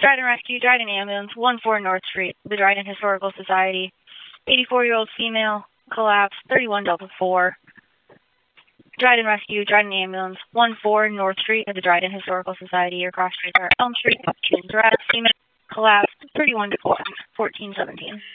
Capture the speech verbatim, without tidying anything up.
Dryden Rescue, Dryden Ambulance, one four North Street, the Dryden Historical Society. eighty-four-year-old female, collapsed, thirty-one double four. Dryden Rescue, Dryden Ambulance, one four North Street of the Dryden Historical Society. Your cross streets are Elm Street, Dryden female, collapsed, thirty-one to fourteen seventeen.